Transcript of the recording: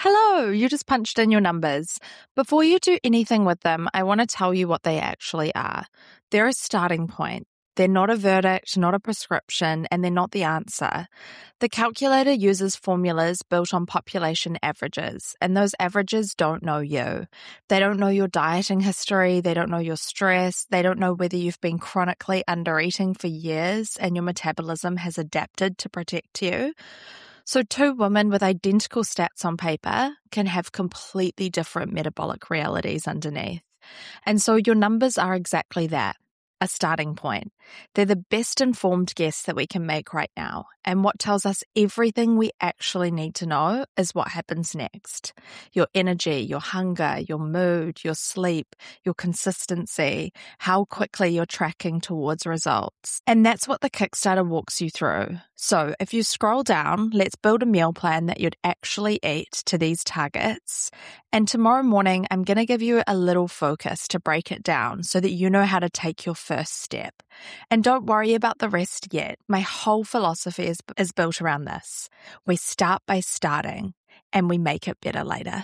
Hello, you just punched in your numbers. Before you do anything with them, I want to tell you what they actually are. They're a starting point. They're not a verdict, not a prescription, and they're not the answer. The calculator uses formulas built on population averages, and those averages don't know you. They don't know your dieting history, they don't know your stress, they don't know whether you've been chronically undereating for years and your metabolism has adapted to protect you. So two women with identical stats on paper can have completely different metabolic realities underneath. And so your numbers are exactly that, a starting point. They're the best informed guess that we can make right now. And what tells us everything we actually need to know is what happens next. Your energy, your hunger, your mood, your sleep, your consistency, how quickly you're tracking towards results. And that's what the Kickstarter walks you through. So if you scroll down, let's build a meal plan that you'd actually eat to these targets. And tomorrow morning, I'm going to give you a little focus to break it down so that you know how to take your first step. And don't worry about the rest yet. My whole philosophy is built around this. We start by starting and we make it better later.